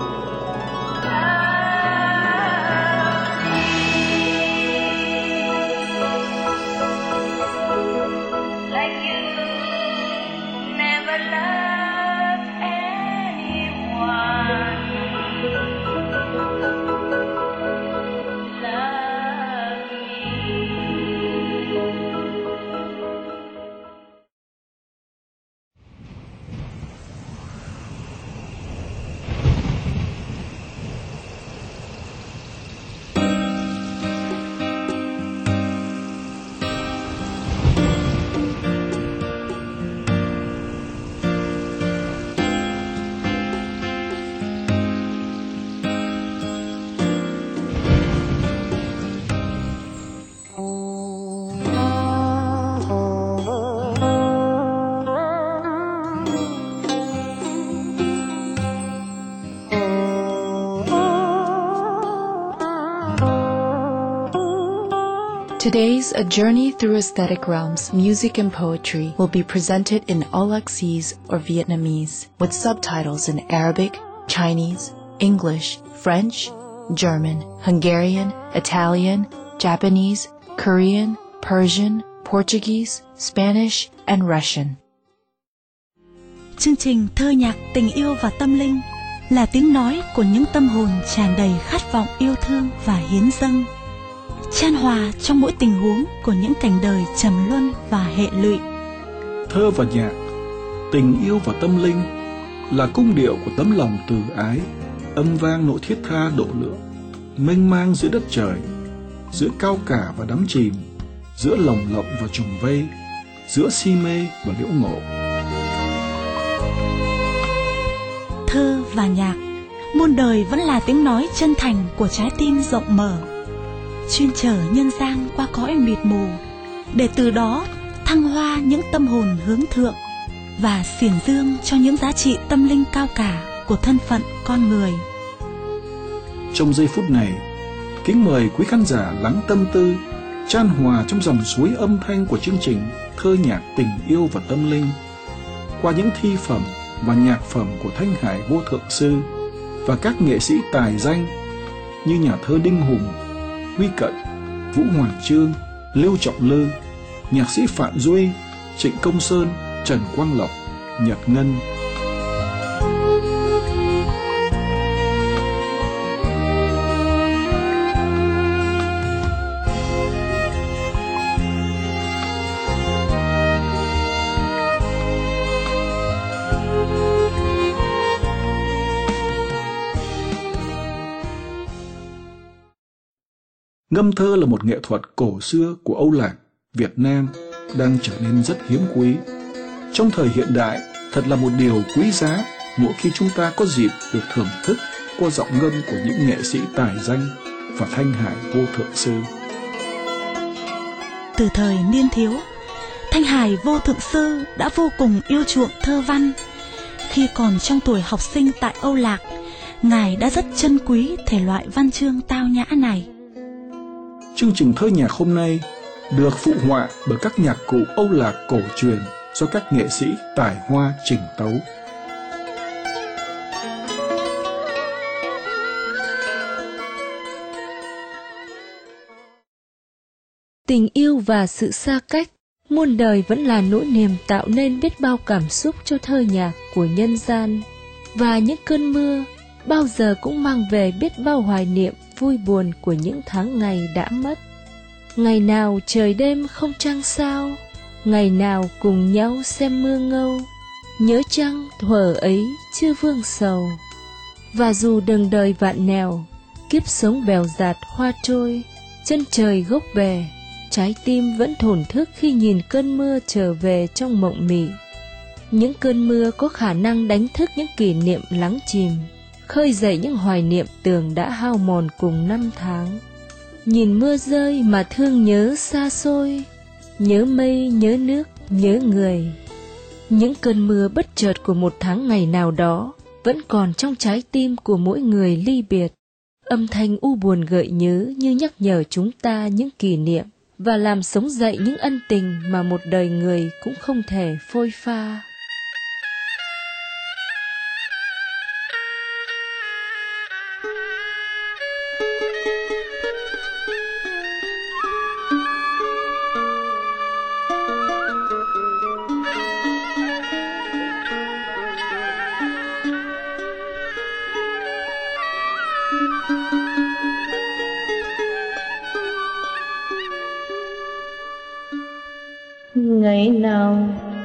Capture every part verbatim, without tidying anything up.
Today's A Journey Through Aesthetic Realms, Music and Poetry will be presented in Aulacese or Vietnamese with subtitles in Arabic, Chinese, English, French, German, Hungarian, Italian, Japanese, Korean, Persian, Portuguese, Spanish, and Russian. Chương trình Thơ nhạc tình yêu và tâm linh là tiếng nói của những tâm hồn tràn đầy khát vọng yêu thương và hiến dâng, chan hòa trong mỗi tình huống của những cảnh đời trầm luân và hệ lụy. Thơ và nhạc, tình yêu và tâm linh là cung điệu của tấm lòng từ ái, âm vang nỗi thiết tha độ lượng, mênh mang giữa đất trời, giữa cao cả và đắm chìm, giữa lồng lộng và trùng vây, giữa si mê và liễu ngộ. Thơ và nhạc, muôn đời vẫn là tiếng nói chân thành của trái tim rộng mở, chuyên chở nhân gian qua cõi mịt mù, để từ đó thăng hoa những tâm hồn hướng thượng và xiển dương cho những giá trị tâm linh cao cả của thân phận con người. Trong giây phút này, kính mời quý khán giả lắng tâm tư, chan hòa trong dòng suối âm thanh của chương trình Thơ nhạc tình yêu và tâm linh, qua những thi phẩm và nhạc phẩm của Thanh Hải Vô Thượng Sư và các nghệ sĩ tài danh như nhà thơ Đinh Hùng, Huy Cận, Vũ Hoàng Chương, Lưu Trọng Lư, nhạc sĩ Phạm Duy, Trịnh Công Sơn, Trần Quang Lộc, Nhật Ngân. Ngâm thơ là một nghệ thuật cổ xưa của Âu Lạc, Việt Nam đang trở nên rất hiếm quý. Trong thời hiện đại, thật là một điều quý giá mỗi khi chúng ta có dịp được thưởng thức qua giọng ngâm của những nghệ sĩ tài danh và Thanh Hải Vô Thượng Sư. Từ thời niên thiếu, Thanh Hải Vô Thượng Sư đã vô cùng yêu chuộng thơ văn. Khi còn trong tuổi học sinh tại Âu Lạc, Ngài đã rất trân quý thể loại văn chương tao nhã này. Chương trình Thơ nhạc hôm nay được phụ họa bởi các nhạc cụ Âu Lạc cổ truyền do các nghệ sĩ tài hoa trình tấu. Tình yêu và sự xa cách, muôn đời vẫn là nỗi niềm tạo nên biết bao cảm xúc cho thơ nhạc của nhân gian. Và những cơn mưa bao giờ cũng mang về biết bao hoài niệm vui buồn của những tháng ngày đã mất. Ngày nào trời đêm không trăng sao, ngày nào cùng nhau xem mưa ngâu, nhớ chăng thuở ấy chưa vương sầu. Và dù đường đời vạn nẻo, kiếp sống bèo dạt hoa trôi, chân trời gốc bè, trái tim vẫn thổn thức khi nhìn cơn mưa trở về trong mộng mị. Những cơn mưa có khả năng đánh thức những kỷ niệm lắng chìm, khơi dậy những hoài niệm tưởng đã hao mòn cùng năm tháng. Nhìn mưa rơi mà thương nhớ xa xôi, nhớ mây, nhớ nước, nhớ người. Những cơn mưa bất chợt của một tháng ngày nào đó vẫn còn trong trái tim của mỗi người ly biệt. Âm thanh u buồn gợi nhớ như nhắc nhở chúng ta những kỷ niệm và làm sống dậy những ân tình mà một đời người cũng không thể phôi pha.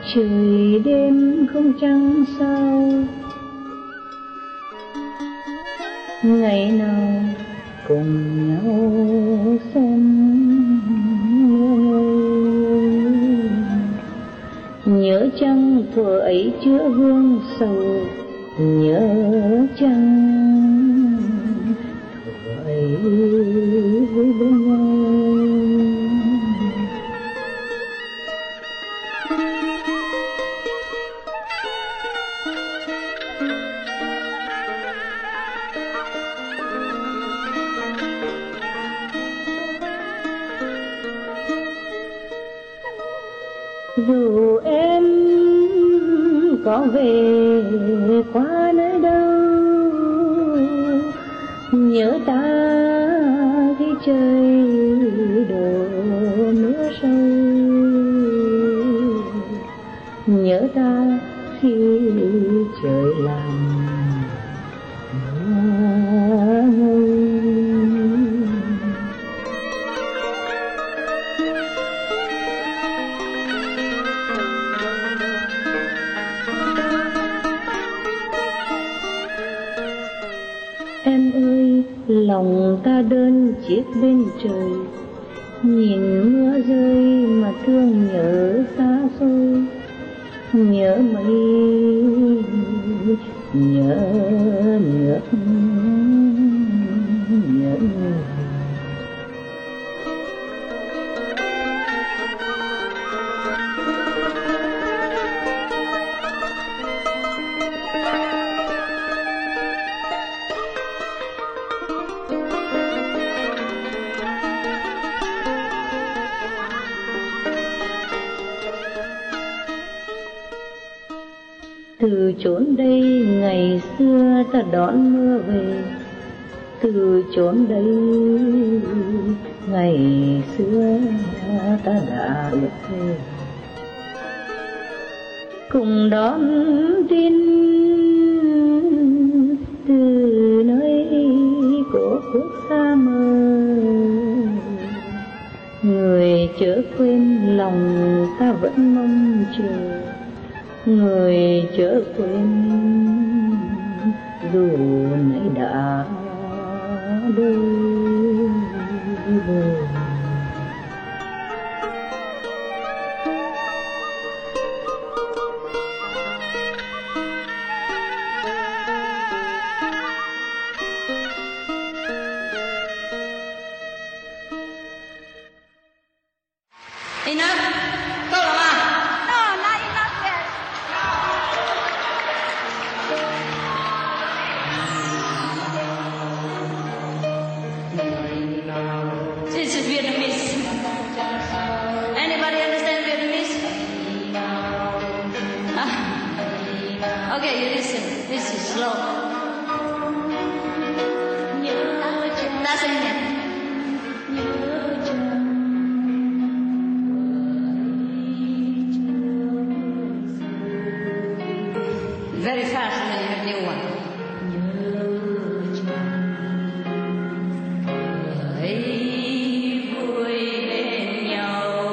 trời đêm không trăng sao, ngày nào cùng nhau xem nhớ chăng thuở ấy chứa hương sầu, nhớ chăng thuở ấy với bên nhau. Dù em có về qua nơi đâu, nhớ ta khi trời đổ mưa sâu, nhớ ta khi trời làm mưa ngâu. Em ơi, lòng ta đơn chiếc bên trời, nhìn mưa rơi mà thương nhớ xa xôi, nhớ mây, nhớ nước, nhớ người. Từ chốn đây ngày xưa ta đón mưa về, từ chốn đây ngày xưa ta đã ước thề, cùng đón tin từ nơi cổ quốc xa mơ. Người chớ quên lòng ta vẫn mong chờ, người chớ quên dù nãy đã đôi bờ. Enough. Go, Mama. No, not enough yet. This is Vietnamese. Anybody understand Vietnamese? Ah. Okay, you listen. This is slow. That's it. Very fast and then you have new one. Hãy vui bên nhau,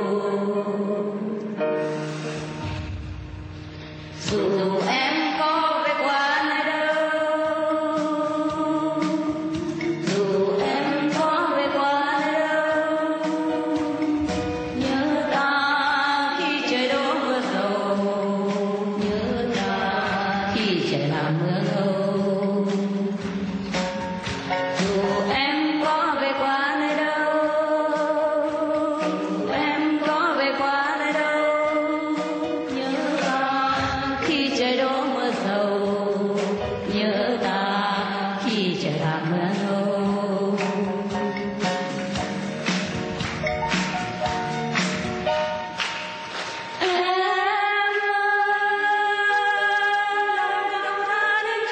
dù em có về qua nơi đâu, dù em có về qua nơi đâu, nhớ ta khi trời đổ mưa dầu, nhớ ta khi trời làm mưa ngâu. Dù em có về qua nơi đâu, dù em có về qua nơi đâu, nhớ ta khi trời đổ mưa dầu, nhớ ta khi trời làm mưa ngâu. Em ơi,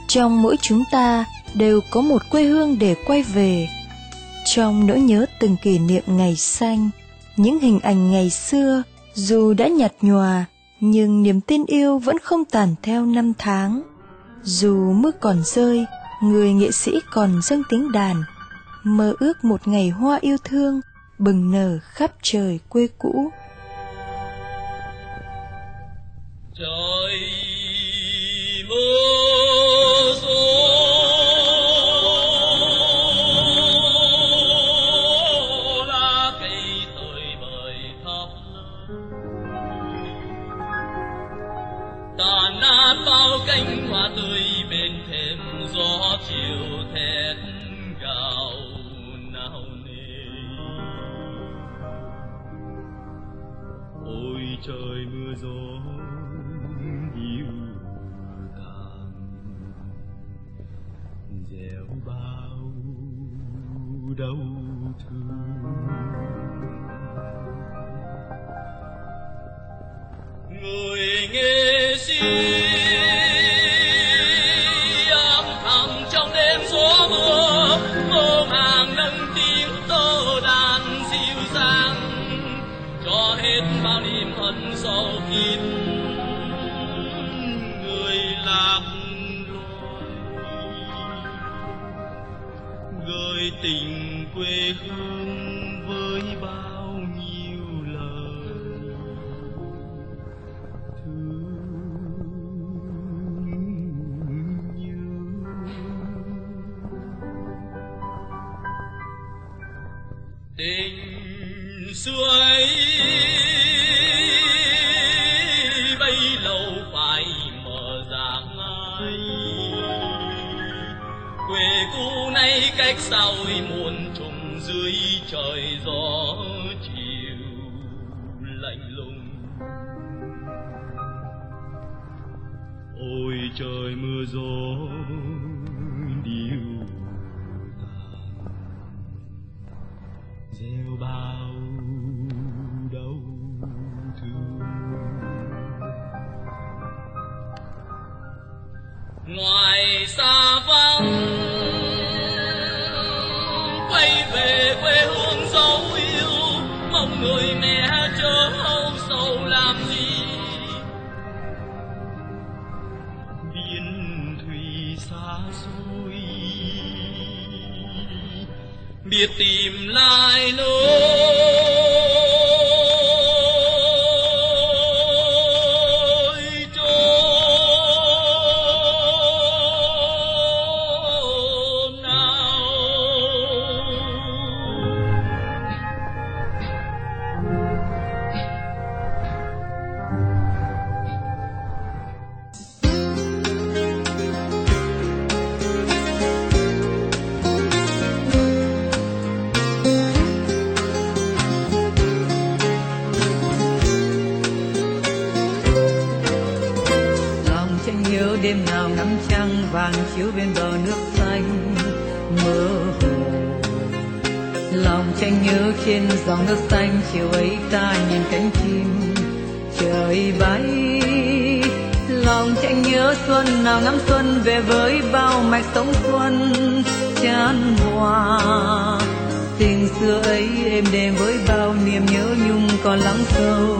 Trong mỗi chúng ta đều có một quê hương để quay về. Trong nỗi nhớ từng kỷ niệm ngày xanh, những hình ảnh ngày xưa dù đã nhạt nhòa, nhưng niềm tin yêu vẫn không tàn theo năm tháng. Dù mưa còn rơi, người nghệ sĩ còn dâng tiếng đàn, mơ ước một ngày hoa yêu thương bừng nở khắp trời quê cũ. Trời mưa gió lá cây tơi bời khắp tàn nát bao cánh hoa tươi bên thềm gió chiều thét gào nao nề. Ôi trời mưa gió yêu tàn gieo bao đau thương. Người nghệ sĩ âm thầm trong đêm gió mưa, mơ màng nâng tiếng tơ đàn dịu dàng, cho hết bao niềm hận sâu kín. Người lạc loài gửi tình quê hương với bao nhiêu lời thương nhớ. Tình xưa ấy bấy lâu phải mở dạng ai, quê cũ nay cách sao muôn trùng dưới trời gió chiều lạnh lùng. Ôi trời mưa gió điêu tàn gieo bao đau thương. Ngoài xa vắng quay về quê hương dấu yêu, mong người mẹ chớ âu sầu làm gì. Biển thủy xa xôi biết tìm lại lối đêm nào ngắm trăng vàng chiếu bên bờ nước xanh mơ hồ. Lòng tranh nhớ trên dòng nước xanh, chiều ấy ta nhìn cánh chim trời bay. Lòng tranh nhớ xuân nào ngắm xuân về với bao mạch sống xuân chan hòa. Tình xưa ấy êm đềm với bao niềm nhớ nhung còn lắng sâu.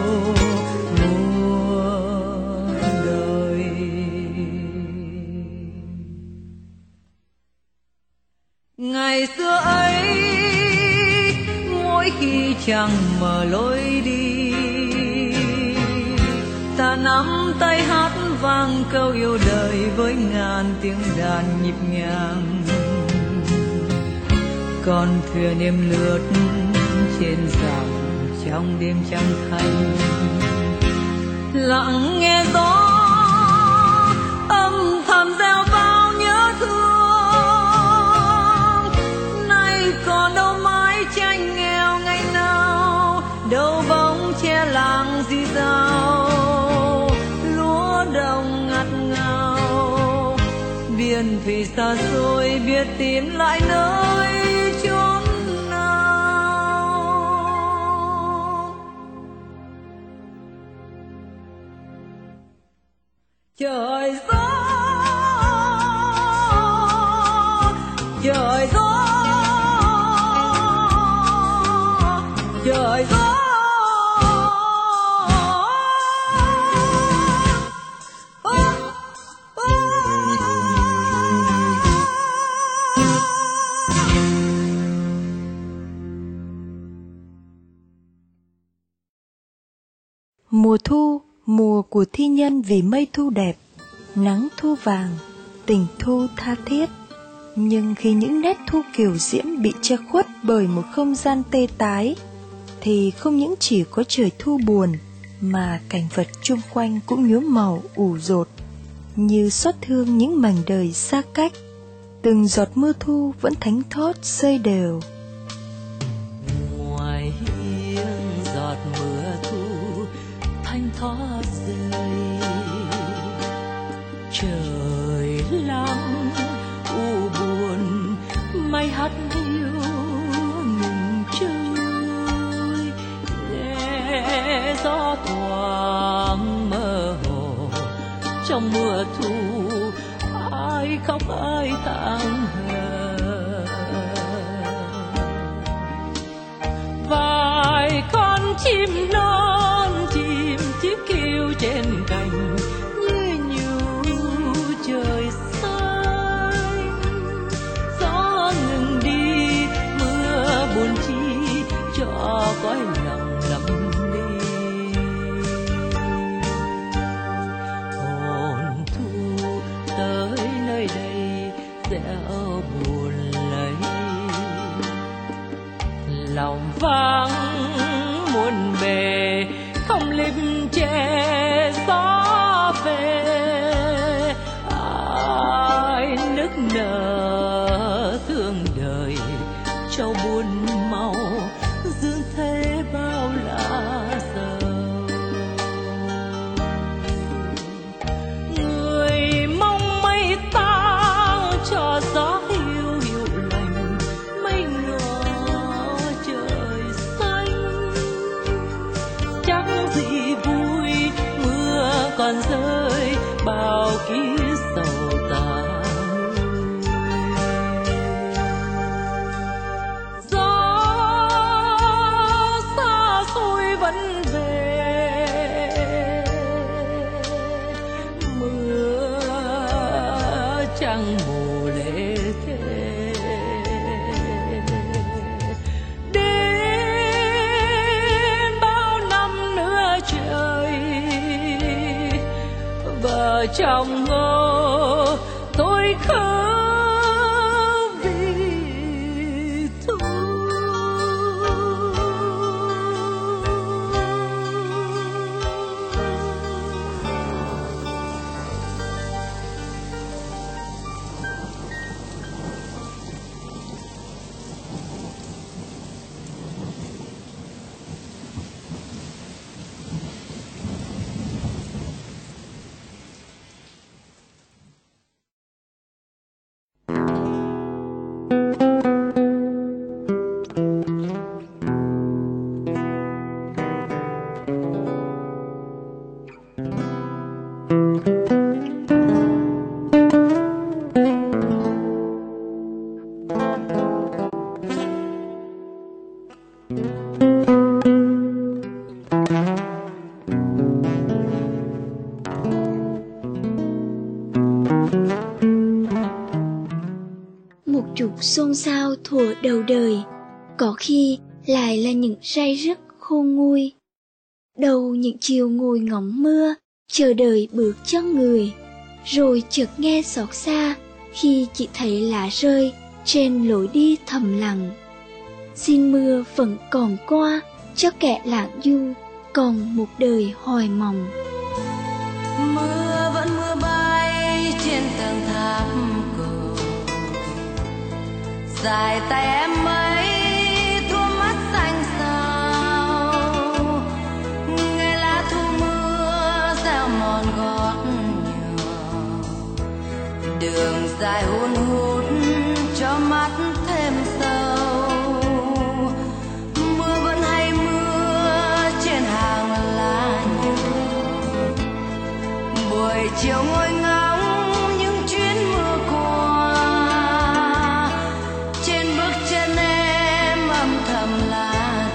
Ngày xưa ấy mỗi khi trăng mở lối đi, ta nắm tay hát vang câu yêu đời với ngàn tiếng đàn nhịp nhàng. Con thuyền êm lướt trên dòng trong đêm trăng thanh, lặng nghe gió âm thầm gieo bao nhớ thương. Còn đâu mái tranh nghèo ngày nào, đâu bóng che làng di dào. Lúa đồng ngặt ngào, biển thủy xa xôi biết tìm lại nơi chốn nào. Trời gió của thi nhân vì mây thu đẹp, nắng thu vàng, tình thu tha thiết. Nhưng khi những nét thu kiều diễm bị che khuất bởi một không gian tê tái, thì không những chỉ có trời thu buồn, mà cảnh vật chung quanh cũng nhuốm màu ủ rột, như xót thương những mảnh đời xa cách. Từng giọt mưa thu vẫn thánh thót rơi đều. Ngoài hiên giọt mưa thu thanh thót rơi, trời lắng u buồn mây hắt hiu ngừng trôi, nghe gió thoáng mơ hồ trong mưa thu, ai khóc ai than hờ. Vài con chim non chim chiếc kêu trên cành, như nhủ trời xanh. Gió ngừng đi mưa buồn chi, cho cõi lòng lặng đi. Hồn thu tới nơi đây dẻo buồn lấy, lòng vắng muôn bề không lim che gió về. Ai nức nở thương đời trâu buồn màu, dương thế bao lá dầu. Người mong mây tang cho gió hiu hiu lành, mây ngỏ trời xanh. Chẳng gì vui mưa còn rơi, bao ký sầu tàn. Trăng mù lệ thế đến bao năm nữa trời, vợ chồng ngô tôi khóc vì thu. Một chục xôn xao thuở đầu đời, có khi lại là những say rứt khôn nguôi. Đầu những chiều ngồi ngóng mưa, chờ đợi bước chân người, rồi chợt nghe xót xa khi chỉ thấy lá rơi trên lối đi thầm lặng. Xin mưa vẫn còn qua cho kẻ lãng du, còn một đời hoài mộng. Mưa vẫn mưa bay trên tầng tháp cổ, dài tay em ấy thua mắt xanh sao. Nghe lá thu mưa reo mòn gót nhỏ, đường dài hun hút cho mắt thêm sâu. Mưa vẫn hay mưa trên hàng lá nhỏ, buổi chiều ngồi ngóng những chuyến mưa qua. Trên bước chân em âm thầm lá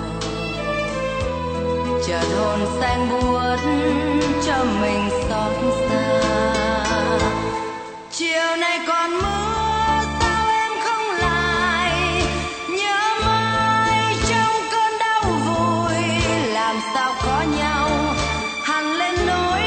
đổ, chợt hồn xanh buốt cho mình xót xa. Chiều nay còn mưa sao em không lại, nhớ mãi trong cơn đau vùi. Làm sao có nhau hằn lên nỗi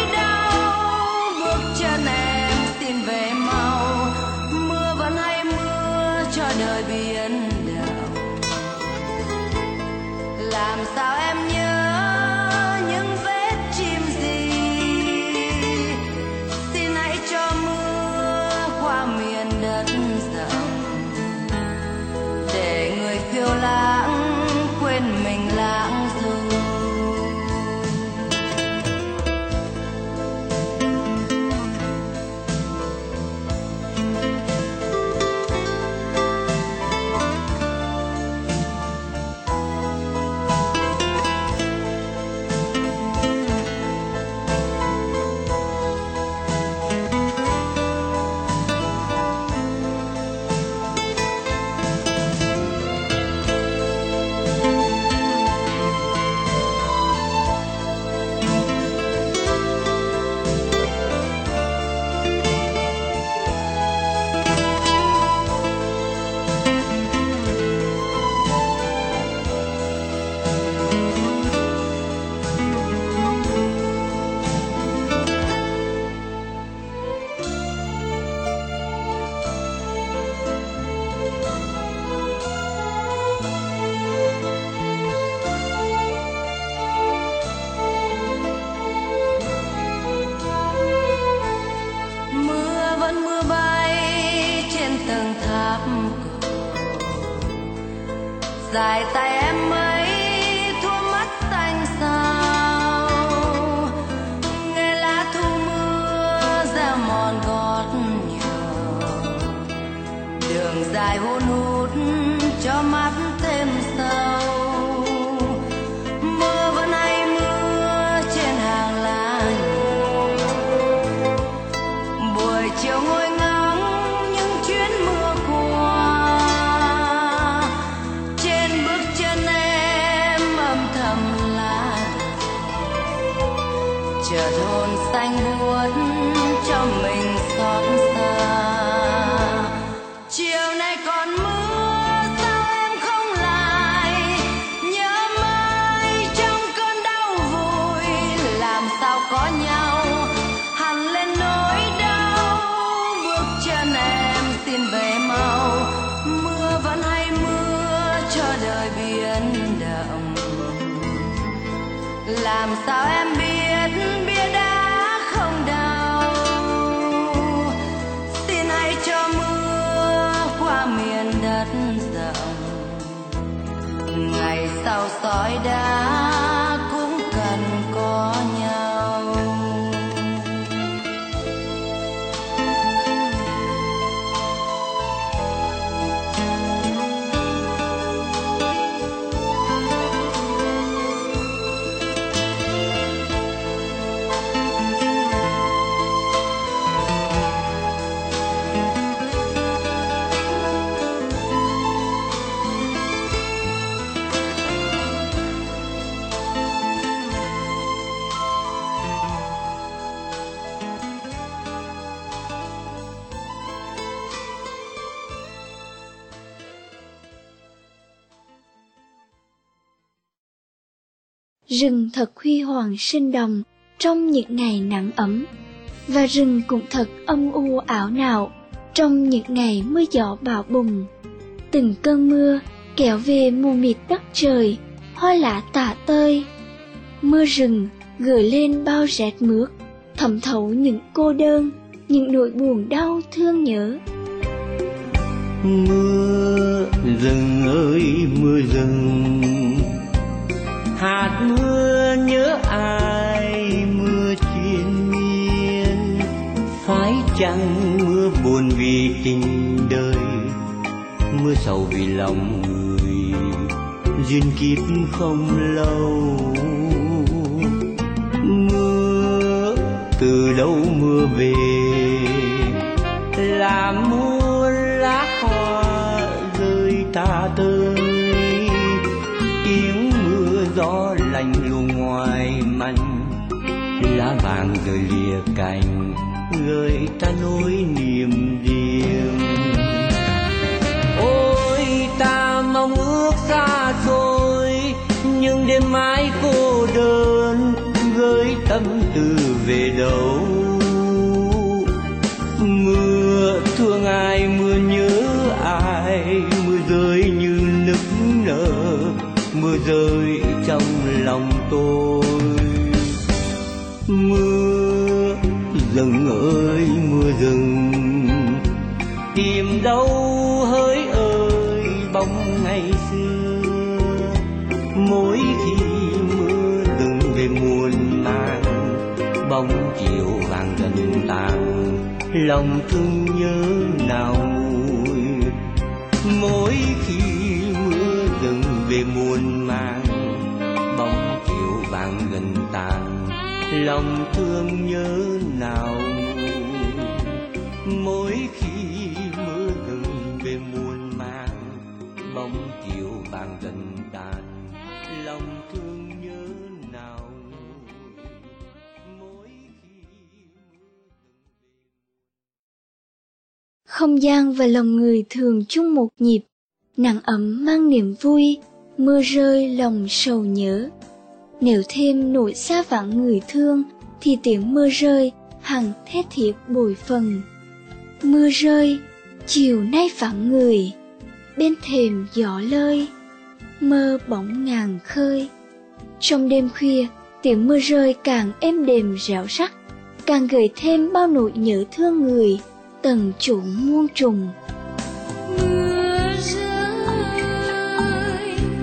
dài tay em mấy thua mắt xanh xao, nghe lá thu mưa ra mòn gót nhỏ, đường dài hun hút cho mắt thêm sâu. Mưa vẫn hay mưa trên hàng lá nhỏ, buổi chiều ngồi ngóng những chuyến mưa qua, trên bước chân em âm thầm lá chợt hồn xanh buốt cho mình xót xa. Chiều nay còn mưa sao em không lại, nhớ mãi trong cơn đau vùi, làm sao có nhau hằn lên nỗi đau. Bước chân em xin về mau, mưa vẫn hay mưa cho đời biến động. Làm sao em biết bia đá không đau, xin hãy cho mưa qua miền đất rộng. Ngày sau sỏi đá cũng cần có nhau. Rừng thật huy hoàng sinh động trong những ngày nắng ấm, và rừng cũng thật âm u ảo não trong những ngày mưa gió bão bùng. Từng cơn mưa kéo về mù mịt đất trời, hoa lá tả tơi. Mưa rừng gửi lên bao rét mướt, thẩm thấu những cô đơn, những nỗi buồn đau thương nhớ. Mưa rừng ơi mưa rừng, hạt mưa nhớ ai mưa triền miên. Phải chăng mưa buồn vì tình đời, mưa sầu vì lòng người, duyên kiếp không lâu. Mưa từ đâu mưa về, làm muôn lá hoa rơi tả tơi. Tiếng mưa gió lạnh lùng ngoài manh, lá vàng rơi lìa cành, gợi ta nỗi niềm riêng. Ôi ta mong ước xa xôi, nhưng đêm mãi cô đơn, gửi tâm tư về đâu. Mưa thương ai, mưa nhớ ai, mưa rơi như nức nở, mưa rơi trong lòng tôi. Mưa rừng ơi mưa rừng, tìm đâu hỡi ơi bóng ngày xưa. Mỗi khi mưa rừng về muôn màng, bóng chiều vàng dần tàn, lòng thương nhớ nào nguôi. Mỗi khi mưa rừng về muôn màng, bóng chiều vàng dần tàn, lòng thương nhớ nào nguôi. Mỗi khi mưa rừng về muôn màng, bóng chiều vàng dần tàn, lòng thương nhớ nào nguôi. Mỗi khi Không gian và lòng người thường chung một nhịp, nắng ấm mang niềm vui, mưa rơi lòng sầu nhớ. Nếu thêm nỗi xa vắng người thương, thì tiếng mưa rơi hằng thét thiết bội phần. Mưa rơi, chiều nay vắng người, bên thềm gió lơi, mơ bóng ngàn khơi. Trong đêm khuya, tiếng mưa rơi càng êm đềm réo rắt, càng gửi thêm bao nỗi nhớ thương người, tầng chốn muôn trùng. Mưa rơi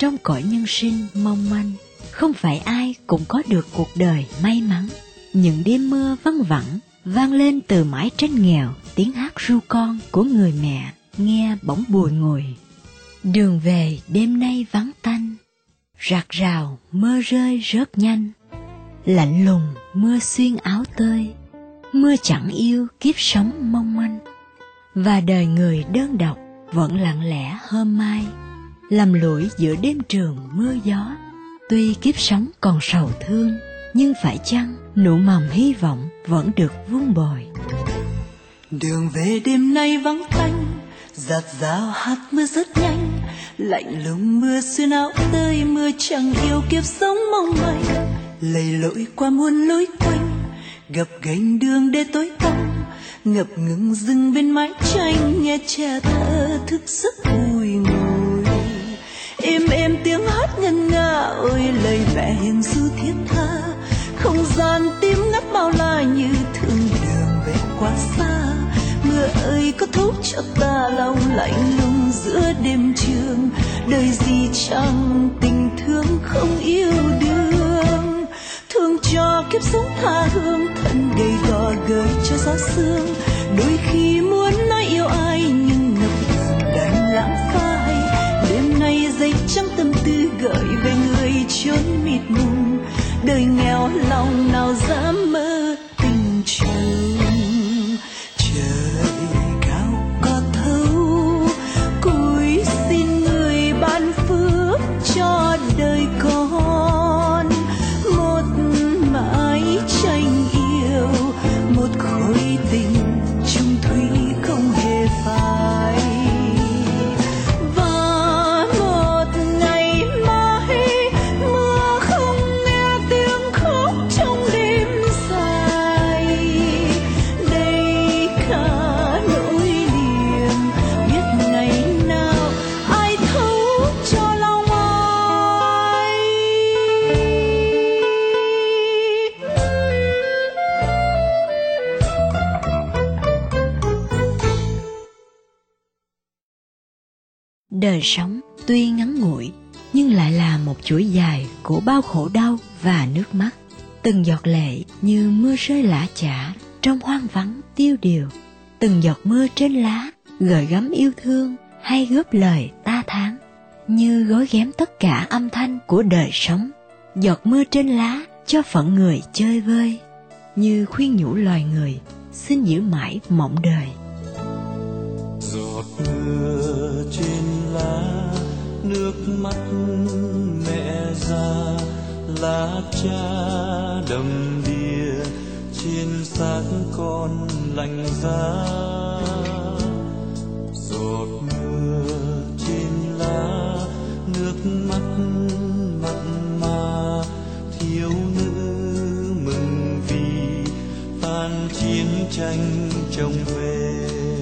trong cõi nhân sinh mong manh. Không phải ai cũng có được cuộc đời may mắn. Những đêm mưa văng vẳng vang lên từ mái tranh nghèo, tiếng hát ru con của người mẹ nghe bỗng bùi ngùi. Đường về đêm nay vắng tanh, rạc rào mưa rơi rớt nhanh. Lạnh lùng mưa xuyên áo tơi, mưa chẳng yêu kiếp sống mong manh. Và đời người đơn độc vẫn lặng lẽ hôm mai, lầm lũi giữa đêm trường mưa gió. Tuy kiếp sống còn sầu thương, nhưng phải chăng nụ mầm hy vọng vẫn được vun bồi. Đường về đêm nay vắng tanh, giạt rào hạt mưa rất nhanh. Lạnh lùng mưa xuyên áo tơi, mưa chẳng yêu kiếp sống mong manh. Lầy lội qua muôn lối quanh, gập ghềnh đường để tối tăm. Ngập ngừng dừng bên mái tranh, nghe trẻ thơ thức giấc bùi ngùi. Êm êm tiếng hát ngân nga, ôi lời mẹ hiền ru thiết tha. Không gian tím ngắt bao la như thương đường về quá xa. Mưa ơi có thúc cho ta lòng lạnh lùng giữa đêm trường. Đời gì chẳng tình thương không yêu đương. Thương cho kiếp sống tha hương, thân gầy gò gợi cho gió sương. Đôi khi muốn nói yêu ai nhưng ngập ngừng đành lãng phai. Đêm nay giấy trắng tâm tư gợi về người chốn mịt mùng. Đời nghèo lòng nào dám mơ tình trường. Trời cao có thấu, cúi xin người ban phước cho đời con. Một mái tranh yêu, một khối tình chung thủy không hề phai. Và một ngày mai mưa không nghe tiếng khóc trong đêm dài. Đây cả nỗi niềm biết ngày nào ai thấu cho lòng ai. Đời sống tuy ngắn ngủi nhưng lại là một chuỗi dài của bao khổ đau và nước mắt. Từng giọt lệ như mưa rơi lã chã trong hoang vắng tiêu điều. Từng giọt mưa trên lá gợi gắm yêu thương hay góp lời ta thán, như gói ghém tất cả âm thanh của đời sống. Giọt mưa trên lá cho phận người chơi vơi, như khuyên nhủ loài người xin giữ mãi mộng đời. Giọt mưa trên lá, nước mắt mẹ già, lá cha đầm đìa trên xác con lạnh giá. Giọt mưa trên lá, nước mắt mặn mà, thiếu nữ mừng vì tan chiến tranh trông về.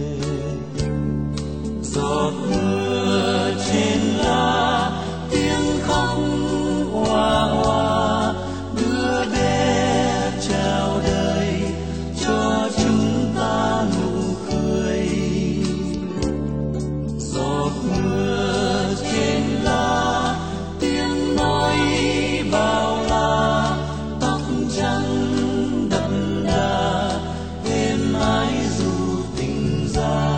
Giọt mưa trên lá, tiếng khóc hoa hoa, đứa bé chào đời cho chúng ta nụ cười. Giọt mưa trên lá, tiếng nói bao la, tóc trắng đậm đà, êm ái dù tình xa.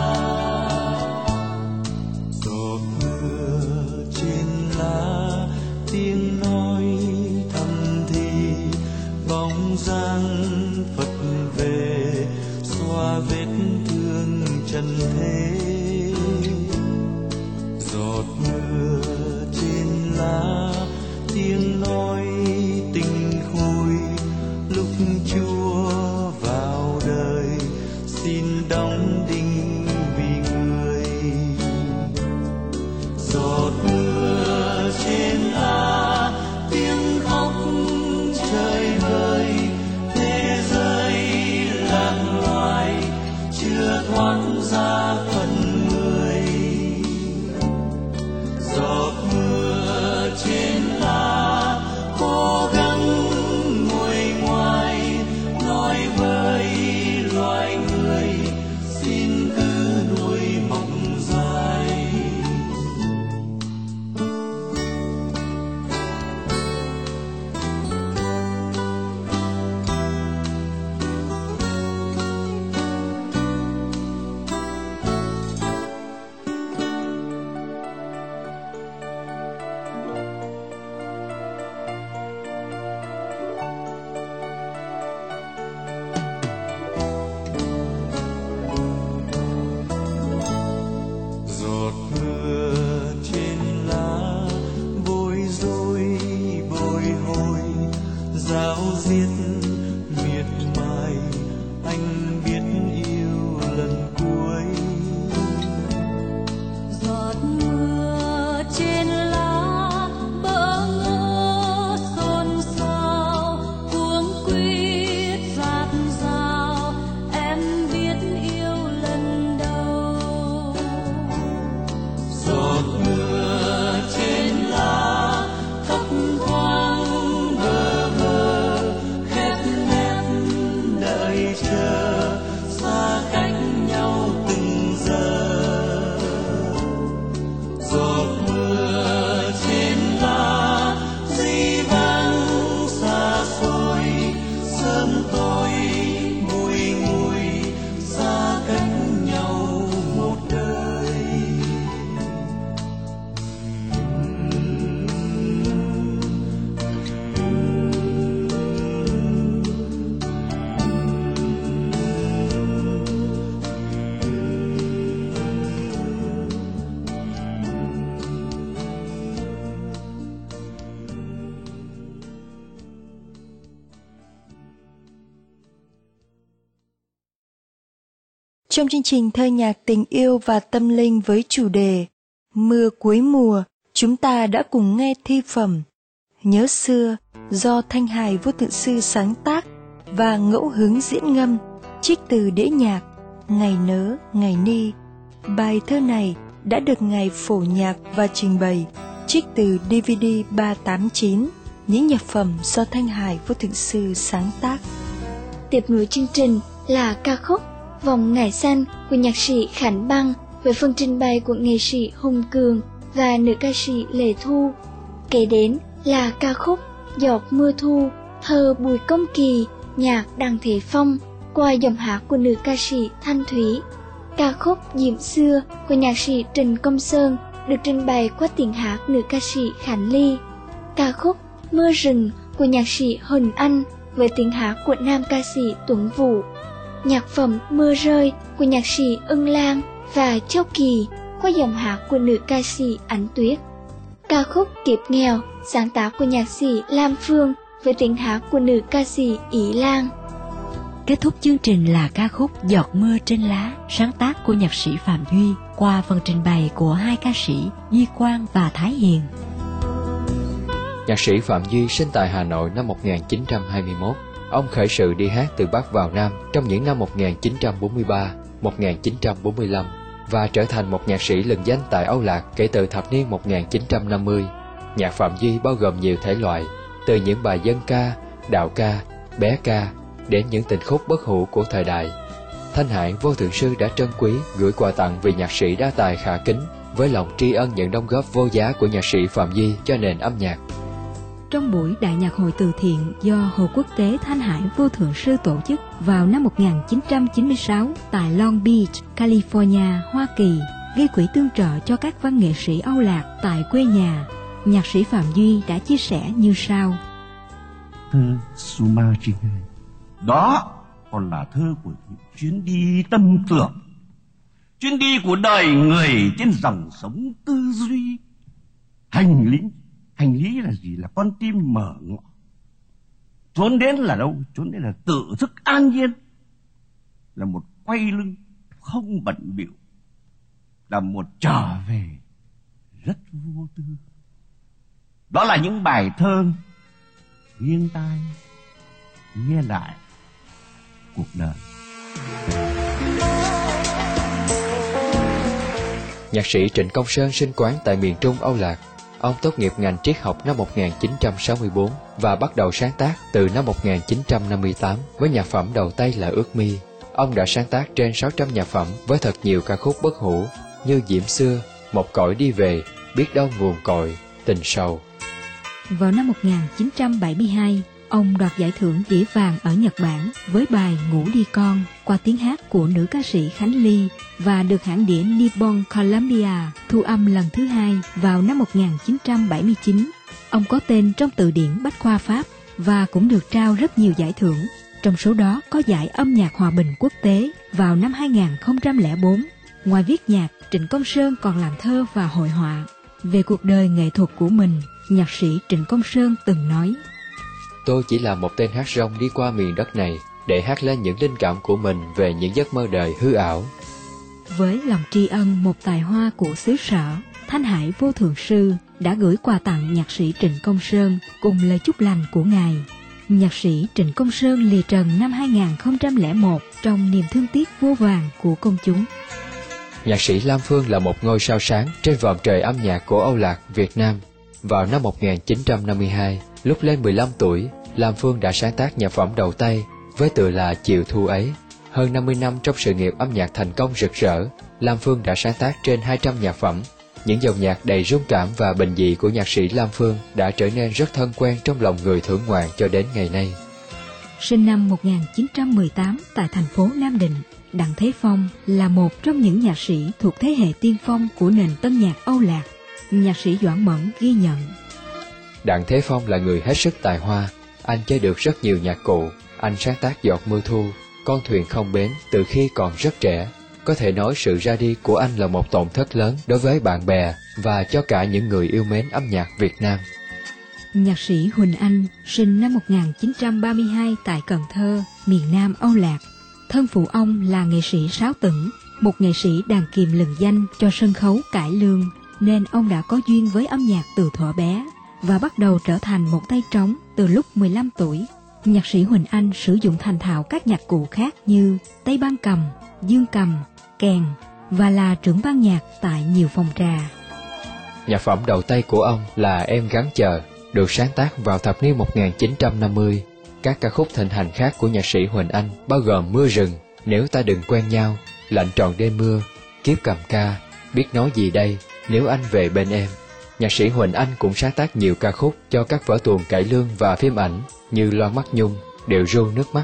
Tiếng nói thầm thì bóng dáng Phật về, xoa vết thương trần thế. Giọt mưa trên lá, tiếng nói tình khôi, lúc Chúa vào đời xin đóng đinh vì người. Giọt mưa trên lá, tiếng khóc trời vơi, thế giới lạc loài chưa thoát ra phần người. Giọt mưa trên lá, Trong chương trình thơ nhạc tình yêu và tâm linh với chủ đề Mưa cuối mùa, chúng ta đã cùng nghe thi phẩm Nhớ xưa do Thanh Hải Vô Thượng Sư sáng tác và ngẫu hứng diễn ngâm, trích từ đĩa nhạc Ngày Nớ Ngày Ni. Bài thơ này đã được Ngài phổ nhạc và trình bày, trích từ đê vê đê ba tám chín, những nhạc phẩm do Thanh Hải Vô Thượng Sư sáng tác. Tiếp nối chương trình là ca khúc Vòng Ngải Xanh của nhạc sĩ Khánh Băng với phần trình bày của nghệ sĩ Hùng Cường và nữ ca sĩ Lệ Thu. Kế đến là ca khúc Giọt Mưa Thu, thơ Bùi Công Kỳ, nhạc Đặng Thế Phong qua giọng hát của nữ ca sĩ Thanh Thúy. Ca khúc Diễm Xưa của nhạc sĩ Trịnh Công Sơn được trình bày qua tiếng hát nữ ca sĩ Khánh Ly. Ca khúc Mưa Rừng của nhạc sĩ Huỳnh Anh với tiếng hát của nam ca sĩ Tuấn Vũ. Nhạc phẩm Mưa Rơi của nhạc sĩ Ưng Lan và Châu Kỳ qua giọng hát của nữ ca sĩ Ánh Tuyết. Ca khúc Kiếp Nghèo sáng tác của nhạc sĩ Lam Phương với tiếng hát của nữ ca sĩ Ý Lan. Kết thúc chương trình là ca khúc Giọt Mưa Trên Lá, sáng tác của nhạc sĩ Phạm Duy qua phần trình bày của hai ca sĩ Duy Quang và Thái Hiền. Nhạc sĩ Phạm Duy sinh tại Hà Nội năm một nghìn chín trăm hai mươi mốt. Ông khởi sự đi hát từ Bắc vào Nam trong những năm một nghìn chín trăm bốn mươi ba đến một nghìn chín trăm bốn mươi lăm và trở thành một nhạc sĩ lừng danh tại Âu Lạc kể từ thập niên một nghìn chín trăm năm mươi. Nhạc Phạm Duy bao gồm nhiều thể loại, từ những bài dân ca, đạo ca, bé ca đến những tình khúc bất hủ của thời đại. Thanh Hải Vô Thượng Sư đã trân quý gửi quà tặng vì nhạc sĩ đa tài khả kính với lòng tri ân những đóng góp vô giá của nhạc sĩ Phạm Duy cho nền âm nhạc. Trong buổi đại nhạc hội từ thiện do Hội Quốc tế Thanh Hải Vô Thượng Sư tổ chức vào năm một nghìn chín trăm chín mươi sáu tại Long Beach, California, Hoa Kỳ, gây quỹ tương trợ cho các văn nghệ sĩ Âu Lạc tại quê nhà, nhạc sĩ Phạm Duy đã chia sẻ như sau. Thơ Suma Trinh, đó còn là thơ của những chuyến đi tâm tưởng, chuyến đi của đời người trên dòng sống tư duy. Hành lý Hành lý là gì? Là con tim mở ngõ. Trốn đến là đâu? Trốn đến là tự thức an nhiên, là một quay lưng không bận bịu, là một trở về rất vô tư. Đó là những bài thơ nghiêng tai nghe lại cuộc đời. Nhạc sĩ Trịnh Công Sơn sinh quán tại miền Trung Âu Lạc. Ông tốt nghiệp ngành triết học năm một nghìn chín trăm sáu mươi tư và bắt đầu sáng tác từ năm một nghìn chín trăm năm mươi tám với nhạc phẩm đầu tay là Ước Mi. Ông đã sáng tác trên sáu trăm nhạc phẩm với thật nhiều ca khúc bất hủ như Diễm Xưa, Một Cõi Đi Về, Biết Đâu Nguồn Cội, Tình Sầu. Vào năm một nghìn chín trăm bảy mươi hai, ông đoạt giải thưởng Đĩa Vàng ở Nhật Bản với bài Ngủ Đi Con qua tiếng hát của nữ ca sĩ Khánh Ly và được hãng đĩa Nippon Columbia thu âm lần thứ hai vào năm một nghìn chín trăm bảy mươi chín. Ông có tên trong từ điển Bách khoa Pháp và cũng được trao rất nhiều giải thưởng, trong số đó có giải âm nhạc hòa bình quốc tế vào năm hai nghìn không trăm lẻ bốn. Ngoài viết nhạc, Trịnh Công Sơn còn làm thơ và hội họa. Về cuộc đời nghệ thuật của mình, nhạc sĩ Trịnh Công Sơn từng nói: Tôi chỉ là một tên hát rong đi qua miền đất này để hát lên những linh cảm của mình về những giấc mơ đời hư ảo. Với lòng tri ân một tài hoa của xứ sở, Thanh Hải Vô Thượng Sư đã gửi quà tặng nhạc sĩ Trịnh Công Sơn cùng lời chúc lành của ngài. Nhạc sĩ Trịnh Công Sơn lìa trần năm hai nghìn không trăm lẻ một trong niềm thương tiếc vô vàn của công chúng. Nhạc sĩ Lam Phương là một ngôi sao sáng trên vòm trời âm nhạc của Âu Lạc, Việt Nam. Vào năm một nghìn chín trăm năm mươi hai, lúc lên mười lăm tuổi, Lam Phương đã sáng tác nhạc phẩm đầu tay với tựa là Chiều Thu Ấy. Hơn năm mươi năm trong sự nghiệp âm nhạc thành công rực rỡ, Lam Phương đã sáng tác trên hai trăm nhạc phẩm. Những dòng nhạc đầy rung cảm và bình dị của nhạc sĩ Lam Phương đã trở nên rất thân quen trong lòng người thưởng ngoạn cho đến ngày nay. Sinh năm một nghìn chín trăm mười tám tại thành phố Nam Định, Đặng Thế Phong là một trong những nhạc sĩ thuộc thế hệ tiên phong của nền tân nhạc Âu Lạc. Nhạc sĩ Doãn Mẫn ghi nhận: Đặng Thế Phong là người hết sức tài hoa. Anh chơi được rất nhiều nhạc cụ. Anh sáng tác Giọt Mưa Thu, Con Thuyền Không Bến từ khi còn rất trẻ. Có thể nói sự ra đi của anh là một tổn thất lớn đối với bạn bè và cho cả những người yêu mến âm nhạc Việt Nam. Nhạc sĩ Huỳnh Anh sinh năm một nghìn chín trăm ba mươi hai tại Cần Thơ, miền Nam Âu Lạc. Thân phụ ông là nghệ sĩ Sáo Tửng, một nghệ sĩ đàn kìm lừng danh cho sân khấu cải lương, nên ông đã có duyên với âm nhạc từ thuở bé và bắt đầu trở thành một tay trống từ lúc mười lăm tuổi. Nhạc sĩ Huỳnh Anh sử dụng thành thạo các nhạc cụ khác như tây ban cầm, dương cầm, kèn và là trưởng ban nhạc tại nhiều phòng trà. Nhạc phẩm đầu tay của ông là Em Gắng Chờ, được sáng tác vào thập niên một nghìn chín trăm năm mươi. Các ca khúc thịnh hành khác của nhạc sĩ Huỳnh Anh bao gồm Mưa Rừng, Nếu Ta Đừng Quen Nhau, Lạnh Tròn Đêm Mưa, Kiếp Cầm Ca, Biết Nói Gì Đây, Nếu Anh Về Bên Em. Nhạc sĩ Huỳnh Anh cũng sáng tác nhiều ca khúc cho các vở tuồng cải lương và phim ảnh như Loan Mắt Nhung, Điệu Ru Nước Mắt.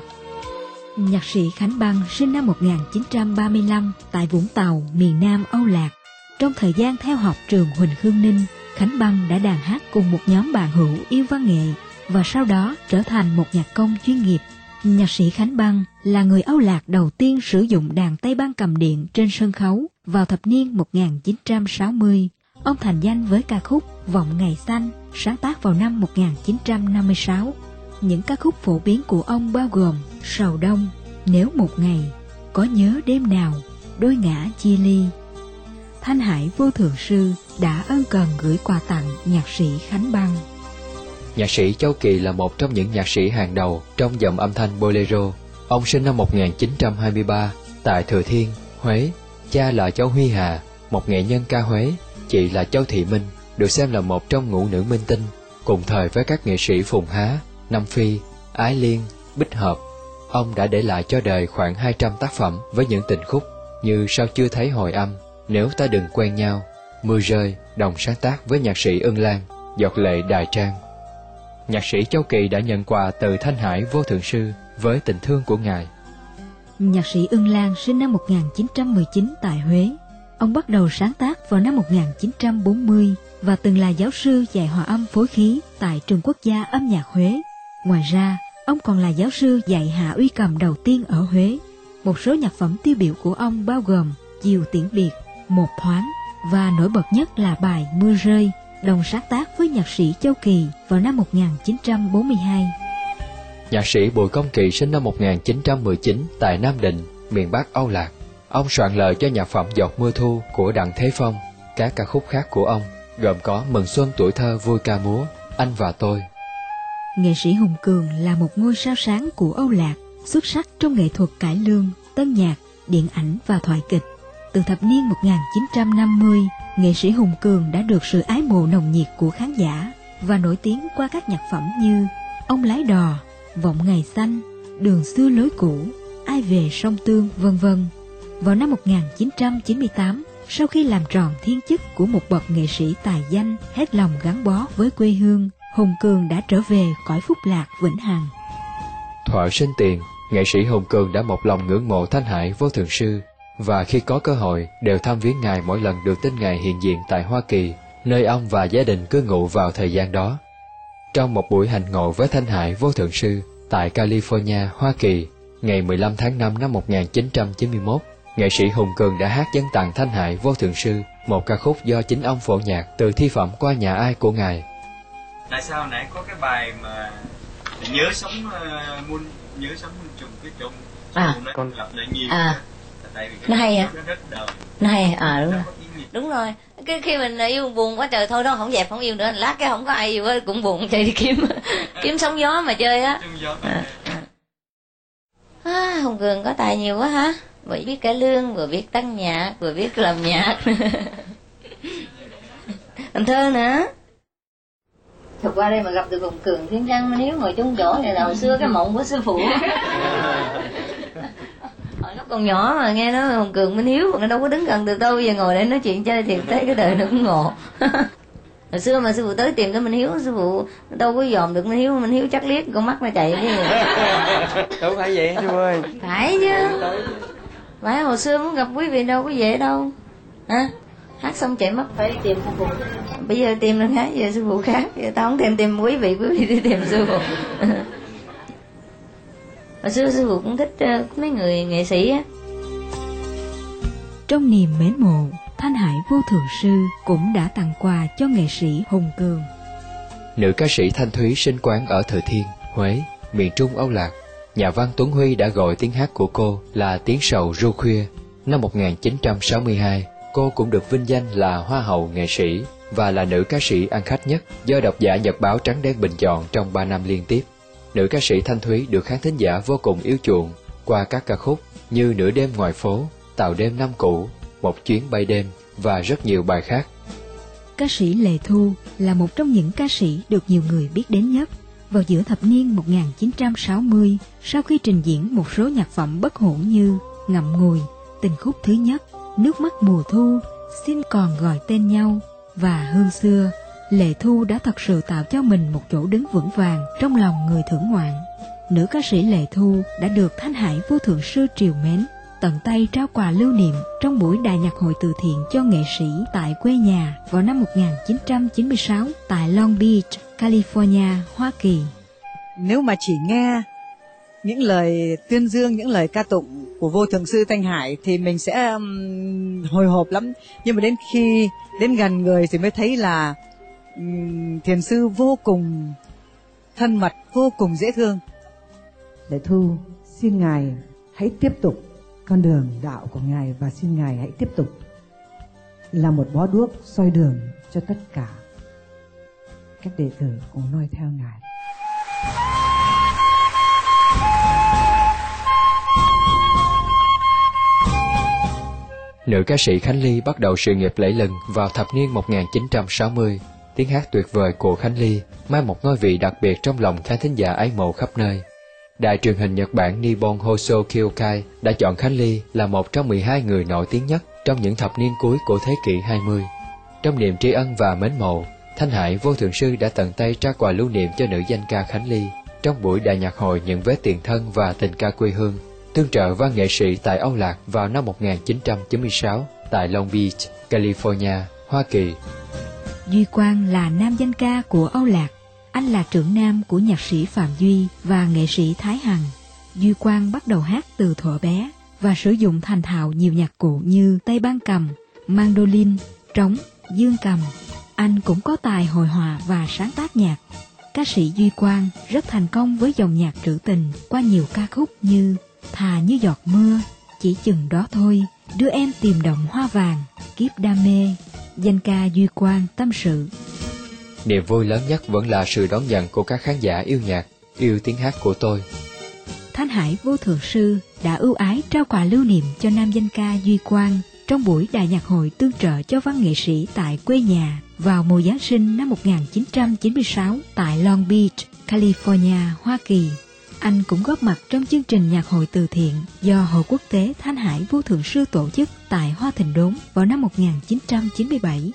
Nhạc sĩ Khánh Băng sinh năm một nghìn chín trăm ba mươi lăm tại Vũng Tàu, miền Nam Âu Lạc. Trong thời gian theo học trường Huỳnh Khương Ninh, Khánh Băng đã đàn hát cùng một nhóm bạn hữu yêu văn nghệ và sau đó trở thành một nhạc công chuyên nghiệp. Nhạc sĩ Khánh Băng là người Âu Lạc đầu tiên sử dụng đàn tây ban cầm điện trên sân khấu vào thập niên một nghìn chín trăm sáu mươi. Ông thành danh với ca khúc Vọng Ngày Xanh, sáng tác vào năm một nghìn chín trăm năm mươi sáu. Những ca khúc phổ biến của ông bao gồm Sầu Đông, Nếu Một Ngày, Có Nhớ Đêm Nào, Đôi Ngã Chia Ly. Thanh Hải Vô Thượng Sư đã ân cần gửi quà tặng nhạc sĩ Khánh Băng. Nhạc sĩ Châu Kỳ là một trong những nhạc sĩ hàng đầu trong dòng âm thanh bolero. Ông sinh năm một nghìn chín trăm hai mươi ba tại Thừa Thiên, Huế. Cha là Châu Huy Hà, một nghệ nhân ca Huế. Chị là Châu Thị Minh, được xem là một trong ngũ nữ minh tinh, cùng thời với các nghệ sĩ Phùng Há, Nam Phi, Ái Liên, Bích Hợp. Ông đã để lại cho đời khoảng hai trăm tác phẩm với những tình khúc như Sao Chưa Thấy Hồi Âm, Nếu Ta Đừng Quen Nhau, Mưa Rơi, đồng sáng tác với nhạc sĩ Ưng Lan, Giọt Lệ Đài Trang. Nhạc sĩ Châu Kỳ đã nhận quà từ Thanh Hải Vô Thượng Sư với tình thương của ngài. Nhạc sĩ Ưng Lan sinh năm một nghìn chín trăm mười chín tại Huế. Ông bắt đầu sáng tác vào năm một nghìn chín trăm bốn mươi và từng là giáo sư dạy hòa âm phối khí tại Trường Quốc gia Âm nhạc Huế. Ngoài ra, ông còn là giáo sư dạy hạ uy cầm đầu tiên ở Huế. Một số nhạc phẩm tiêu biểu của ông bao gồm Diều Tiễn Biệt, Một Thoáng và nổi bật nhất là bài Mưa Rơi, đồng sáng tác với nhạc sĩ Châu Kỳ vào năm một nghìn chín trăm bốn mươi hai. Nhạc sĩ Bùi Công Kỵ sinh năm một nghìn chín trăm mười chín tại Nam Định, miền Bắc Âu Lạc. Ông soạn lời cho nhạc phẩm Giọt Mưa Thu của Đặng Thế Phong. Các ca khúc khác của ông gồm có Mừng Xuân Tuổi Thơ Vui Ca Múa, Anh Và Tôi. Nghệ sĩ Hùng Cường là một ngôi sao sáng của Âu Lạc, xuất sắc trong nghệ thuật cải lương, tân nhạc, điện ảnh và thoại kịch. Từ thập niên một nghìn chín trăm năm mươi, nghệ sĩ Hùng Cường đã được sự ái mộ nồng nhiệt của khán giả và nổi tiếng qua các nhạc phẩm như Ông Lái Đò, Vọng Ngày Xanh, Đường Xưa Lối Cũ, Ai Về Sông Tương, vân vân. Vào năm một nghìn chín trăm chín mươi tám, sau khi làm tròn thiên chức của một bậc nghệ sĩ tài danh hết lòng gắn bó với quê hương, Hùng Cường đã trở về cõi phúc lạc vĩnh hằng. Thuở sinh tiền, nghệ sĩ Hùng Cường đã một lòng ngưỡng mộ Thanh Hải Vô Thượng Sư và khi có cơ hội đều thăm viếng ngài mỗi lần được tin ngài hiện diện tại Hoa Kỳ, nơi ông và gia đình cư ngụ vào thời gian đó. Trong một buổi hành ngộ với Thanh Hải Vô Thượng Sư tại California, Hoa Kỳ, ngày mười lăm tháng năm năm một nghìn chín trăm chín mươi mốt, nghệ sĩ Hùng Cường đã hát dâng tặng Thanh Hải Vô Thượng Sư một ca khúc do chính ông phổ nhạc từ thi phẩm Qua Nhà Ai của ngài. Tại sao nãy có cái bài mà nhớ sống uh, muôn nhớ sống muôn trùng cái trùng à, nó con gặp lại nhiều à, tại vì nó hay hả? Nó rất đời. Nó hay à, đúng rồi. Đúng rồi. Cái khi mình yêu buồn quá trời thôi đó, không dẹp không yêu nữa, lát cái không có ai yêu cũng buồn, chạy đi kiếm kiếm sóng gió mà chơi á. À, à. À, Hùng Cường có tài nhiều quá hả? Vừa biết cải lương, vừa biết tăng nhạc, vừa biết làm nhạc. Làm thơ nữa. Thật qua đây mà gặp được Hùng Cường Thiên Trăng nếu ngồi chung chỗ này là hồi xưa cái mộng của sư phụ. Hồi lúc còn nhỏ mà nghe nói Hùng Cường Minh Hiếu, nó đâu có đứng gần được đâu, bây giờ ngồi để nói chuyện chơi thì thấy cái đời nó cũng ngộ. Hồi xưa mà sư phụ tới tìm cái Minh Hiếu, sư phụ đâu có dòm được Minh Hiếu, Minh Hiếu chắc liếc con mắt nó chạy chứ. Đâu phải vậy sư ơi. Phải chứ. Phải hồi xưa muốn gặp quý vị đâu có dễ đâu. Hả? Hát xong chạy mất phải đi tìm sư phụ. Bây giờ tìm là khác, giờ sư phụ khác. Giờ tao không thèm tìm quý vị, quý vị đi tìm sư phụ. Hồi xưa sư phụ cũng thích uh, mấy người nghệ sĩ á. Trong niềm mến mộ, Thanh Hải Vô Thượng Sư cũng đã tặng quà cho nghệ sĩ Hùng Cường. Nữ ca sĩ Thanh Thúy sinh quán ở Thừa Thiên, Huế, miền Trung Âu Lạc. nhà văn Tuấn Huy đã gọi tiếng hát của cô là tiếng sầu ru khuya. Năm một nghìn chín trăm sáu mươi hai, cô cũng được vinh danh là Hoa hậu nghệ sĩ và là nữ ca sĩ ăn khách nhất do độc giả Nhật báo Trắng Đen bình chọn trong ba năm liên tiếp. Nữ ca sĩ Thanh Thúy được khán thính giả vô cùng yêu chuộng qua các ca khúc như Nửa đêm ngoài phố, Tàu đêm năm cũ, Một chuyến bay đêm và rất nhiều bài khác. Ca sĩ Lệ Thu là một trong những ca sĩ được nhiều người biết đến nhất. Vào giữa thập niên một nghìn chín trăm sáu mươi, sau khi trình diễn một số nhạc phẩm bất hủ như Ngậm ngùi, Tình khúc thứ nhất, Nước mắt mùa thu, Xin còn gọi tên nhau và Hương xưa, Lệ Thu đã thật sự tạo cho mình một chỗ đứng vững vàng trong lòng người thưởng ngoạn. Nữ ca sĩ Lệ Thu đã được Thanh Hải Vô Thượng Sư triều mến, tận tay trao quà lưu niệm trong buổi đại nhạc hội từ thiện cho nghệ sĩ tại quê nhà vào năm một nghìn chín trăm chín mươi sáu tại Long Beach, California, Hoa Kỳ. Nếu mà chỉ nghe những lời tuyên dương, những lời ca tụng của Vô Thượng Sư Thanh Hải thì mình sẽ um, hồi hộp lắm. Nhưng mà đến khi đến gần người thì mới thấy là um, thiền sư vô cùng thân mật, vô cùng dễ thương. Lệ Thu, xin Ngài hãy tiếp tục con đường đạo của Ngài và xin Ngài hãy tiếp tục là một bó đuốc soi đường cho tất cả các đệ tử cùng noi theo Ngài. Nữ ca sĩ Khánh Ly bắt đầu sự nghiệp lẫy lừng vào thập niên một nghìn chín trăm sáu mươi. Tiếng hát tuyệt vời của Khánh Ly mang một ngôi vị đặc biệt trong lòng khán thính giả ái mộ khắp nơi. Đài truyền hình Nhật Bản Nippon Hoso Kyokai đã chọn Khánh Ly là một trong mười hai người nổi tiếng nhất trong những thập niên cuối của thế kỷ hai mươi. Trong niềm tri ân và mến mộ, Thanh Hải Vô Thượng Sư đã tận tay trao quà lưu niệm cho nữ danh ca Khánh Ly trong buổi đại nhạc hội Những vết tiền thân và tình ca quê hương, tương trợ văn nghệ sĩ tại Âu Lạc vào năm một nghìn chín trăm chín mươi sáu tại Long Beach, California, Hoa Kỳ. Duy Quang là nam danh ca của Âu Lạc. Anh là trưởng nam của nhạc sĩ Phạm Duy và nghệ sĩ Thái Hằng. Duy Quang bắt đầu hát từ thuở bé và sử dụng thành thạo nhiều nhạc cụ như tây ban cầm, mandolin, trống, dương cầm. Anh cũng có tài hội họa và sáng tác nhạc. Ca sĩ Duy Quang rất thành công với dòng nhạc trữ tình qua nhiều ca khúc như Thà như giọt mưa, Chỉ chừng đó thôi, Đưa em tìm đồng hoa vàng, Kiếp đam mê. Danh ca Duy Quang tâm sự: Niềm vui lớn nhất vẫn là sự đón nhận của các khán giả yêu nhạc, yêu tiếng hát của tôi. Thanh Hải Vô Thượng Sư đã ưu ái trao quà lưu niệm cho nam danh ca Duy Quang trong buổi đại nhạc hội tương trợ cho văn nghệ sĩ tại quê nhà vào mùa Giáng sinh năm một nghìn chín trăm chín mươi sáu tại Long Beach, California, Hoa Kỳ. Anh cũng góp mặt trong chương trình nhạc hội từ thiện do Hội Quốc tế Thanh Hải Vô Thượng Sư tổ chức tại Hoa Thịnh Đốn vào năm một nghìn chín trăm chín mươi bảy.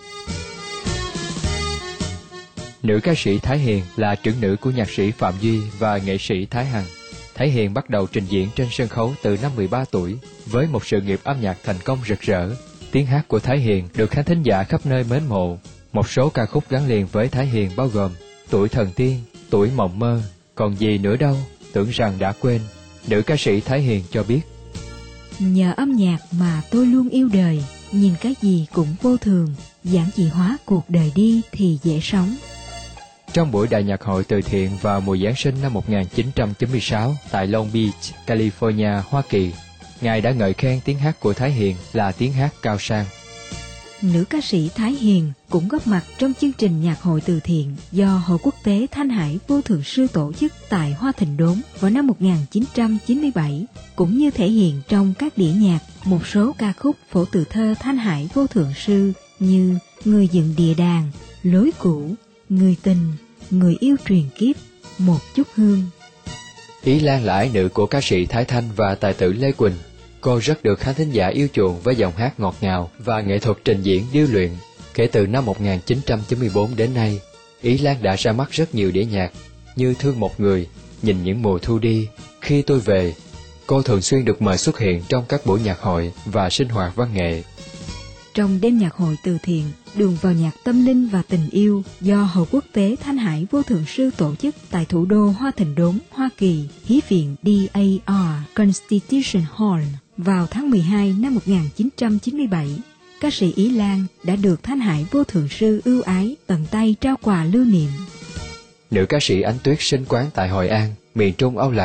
Nữ ca sĩ Thái Hiền là trưởng nữ của nhạc sĩ Phạm Duy và nghệ sĩ Thái Hằng. Thái Hiền bắt đầu trình diễn trên sân khấu từ năm mười ba tuổi với một sự nghiệp âm nhạc thành công rực rỡ. Tiếng hát của Thái Hiền được khán thính giả khắp nơi mến mộ. Một số ca khúc gắn liền với Thái Hiền bao gồm Tuổi thần tiên, Tuổi mộng mơ, Còn gì nữa đâu, Tưởng rằng đã quên. Nữ ca sĩ Thái Hiền cho biết: Nhờ âm nhạc mà tôi luôn yêu đời, nhìn cái gì cũng vô thường, giản dị hóa cuộc đời đi thì dễ sống. Trong buổi đại nhạc hội từ thiện vào mùa Giáng sinh năm một nghìn chín trăm chín mươi sáu tại Long Beach, California, Hoa Kỳ, Ngài đã ngợi khen tiếng hát của Thái Hiền là tiếng hát cao sang. Nữ ca sĩ Thái Hiền cũng góp mặt trong chương trình nhạc hội từ thiện do Hội Quốc tế Thanh Hải Vô Thượng Sư tổ chức tại Hoa Thịnh Đốn vào năm một nghìn chín trăm chín mươi bảy, cũng như thể hiện trong các đĩa nhạc một số ca khúc phổ từ thơ Thanh Hải Vô Thượng Sư như Người dựng địa đàn, Lối cũ, Người tình, Người yêu truyền kiếp, Một chút hương. Ý Lan là ái nữ của ca sĩ Thái Thanh và tài tử Lê Quỳnh. Cô rất được khán thính giả yêu chuộng với giọng hát ngọt ngào và nghệ thuật trình diễn điêu luyện. Kể từ năm một nghìn chín trăm chín mươi bốn đến nay, Ý Lan đã ra mắt rất nhiều đĩa nhạc như Thương một người, Nhìn những mùa thu đi, Khi tôi về. Cô thường xuyên được mời xuất hiện trong các buổi nhạc hội và sinh hoạt văn nghệ. Trong đêm nhạc hội từ thiện Đường vào nhạc tâm linh và tình yêu do Hội Quốc tế Thanh Hải Vô Thượng Sư tổ chức tại thủ đô Hoa Thịnh Đốn, Hoa Kỳ, Hí viện đê a rờ Constitution Hall vào tháng mười hai năm một nghìn chín trăm chín mươi bảy, ca sĩ Ý Lan đã được Thanh Hải Vô Thượng Sư ưu ái tận tay trao quà lưu niệm. Nữ ca sĩ Ánh Tuyết sinh quán tại Hội An, miền Trung Âu Lạc.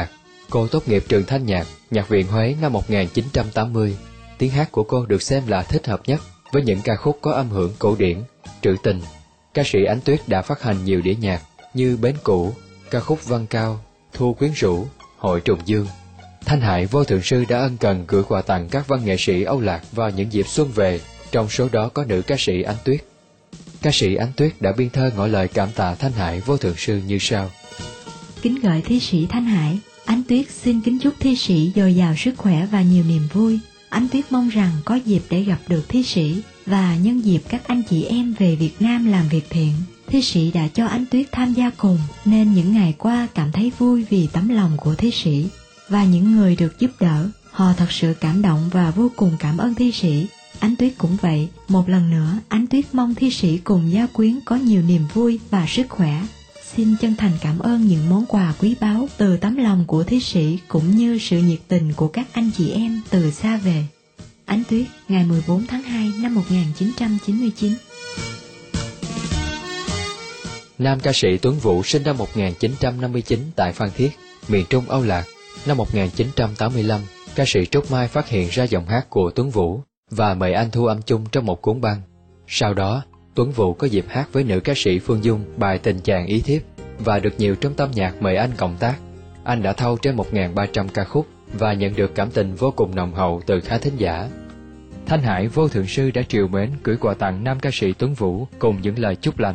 Cô tốt nghiệp trường thanh nhạc, Nhạc viện Huế năm một nghìn chín trăm tám mươi. Tiếng hát của cô được xem là thích hợp nhất với những ca khúc có âm hưởng cổ điển, trữ tình. Ca sĩ Ánh Tuyết đã phát hành nhiều đĩa nhạc như Bến Cũ, ca khúc Văn Cao, Thu Quyến Rũ, Hội Trùng Dương. Thanh Hải Vô Thượng Sư đã ân cần gửi quà tặng các văn nghệ sĩ Âu Lạc vào những dịp xuân về, trong số đó có nữ ca sĩ Ánh Tuyết. Ca sĩ Ánh Tuyết đã biên thơ ngỏ lời cảm tạ Thanh Hải Vô Thượng Sư như sau: Kính gửi thi sĩ Thanh Hải, Ánh Tuyết xin kính chúc thi sĩ dồi dào sức khỏe và nhiều niềm vui. Ánh Tuyết mong rằng có dịp để gặp được thi sĩ và nhân dịp các anh chị em về Việt Nam làm việc thiện. Thi sĩ đã cho Ánh Tuyết tham gia cùng nên những ngày qua cảm thấy vui vì tấm lòng của thi sĩ và những người được giúp đỡ. Họ thật sự cảm động và vô cùng cảm ơn thi sĩ. Ánh Tuyết cũng vậy, một lần nữa Ánh Tuyết mong thi sĩ cùng gia quyến có nhiều niềm vui và sức khỏe. Xin chân thành cảm ơn những món quà quý báu từ tấm lòng của thi sĩ cũng như sự nhiệt tình của các anh chị em từ xa về. Ánh Tuyết, ngày mười bốn tháng hai năm một nghìn chín trăm chín mươi chín. Nam ca sĩ Tuấn Vũ sinh năm một nghìn chín trăm năm mươi chín tại Phan Thiết, miền Trung Âu Lạc. Năm một nghìn chín trăm tám mươi lăm, ca sĩ Trúc Mai phát hiện ra giọng hát của Tuấn Vũ và mời anh thu âm chung trong một cuốn băng. Sau đó, Tuấn Vũ có dịp hát với nữ ca sĩ Phương Dung bài Tình Chàng Ý Thiếp và được nhiều trung tâm nhạc mời anh cộng tác. Anh đã thâu trên một nghìn ba trăm ca khúc và nhận được cảm tình vô cùng nồng hậu từ khán thính giả. Thanh Hải Vô Thượng Sư đã trìu mến gửi quà tặng nam ca sĩ Tuấn Vũ cùng những lời chúc lành.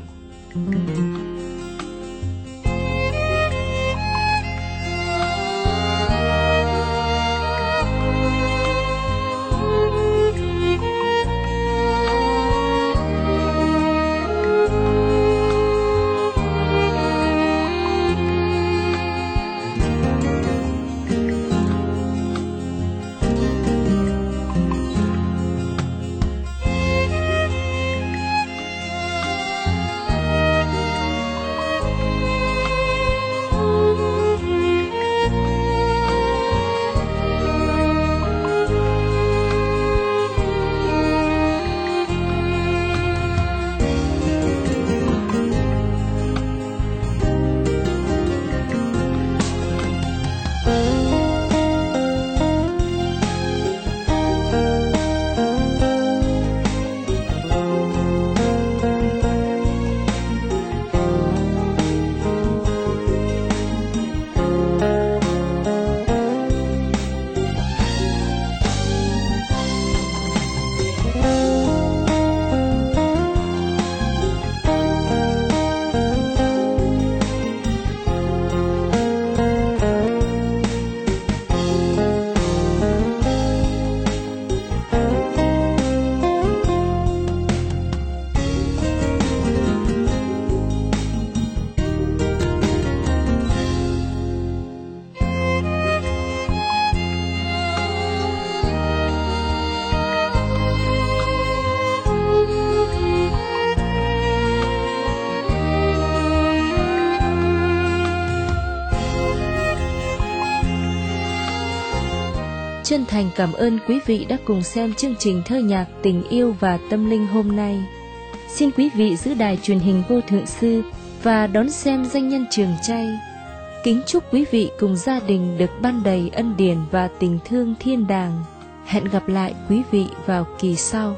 Chân thành cảm ơn quý vị đã cùng xem chương trình thơ nhạc Tình Yêu và Tâm Linh hôm nay. Xin quý vị giữ đài truyền hình Vô Thượng Sư và đón xem Danh Nhân Trường Chay. Kính chúc quý vị cùng gia đình được ban đầy ân điển và tình thương thiên đàng. Hẹn gặp lại quý vị vào kỳ sau.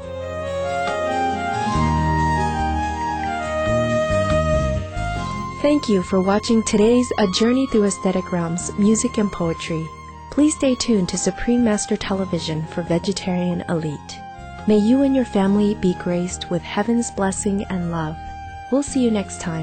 Thank you for watching today's A Journey Through Aesthetic Realms, Music and Poetry. Please stay tuned to Supreme Master Television for Vegetarian Elite. May you and your family be graced with heaven's blessing and love. We'll see you next time.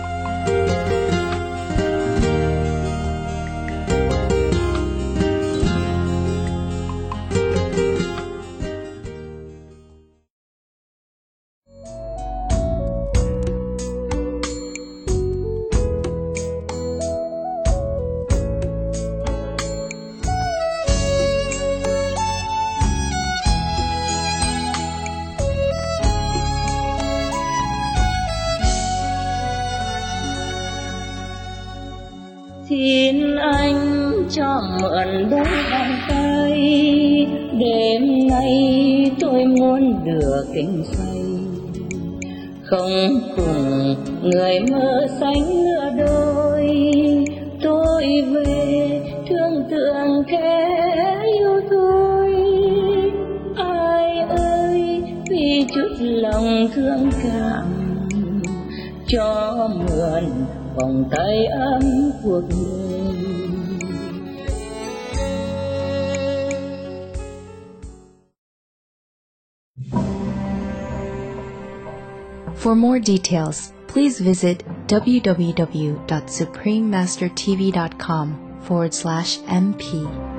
Xin anh cho mượn đôi bàn tay, đêm nay tôi muốn đưa tình say, không cùng người mơ sánh nửa đôi. Tôi về thương thương cảm cho mượn vòng tay ấm cuộc đời. For more details, please visit www.suprememastertv.com forward slash MP.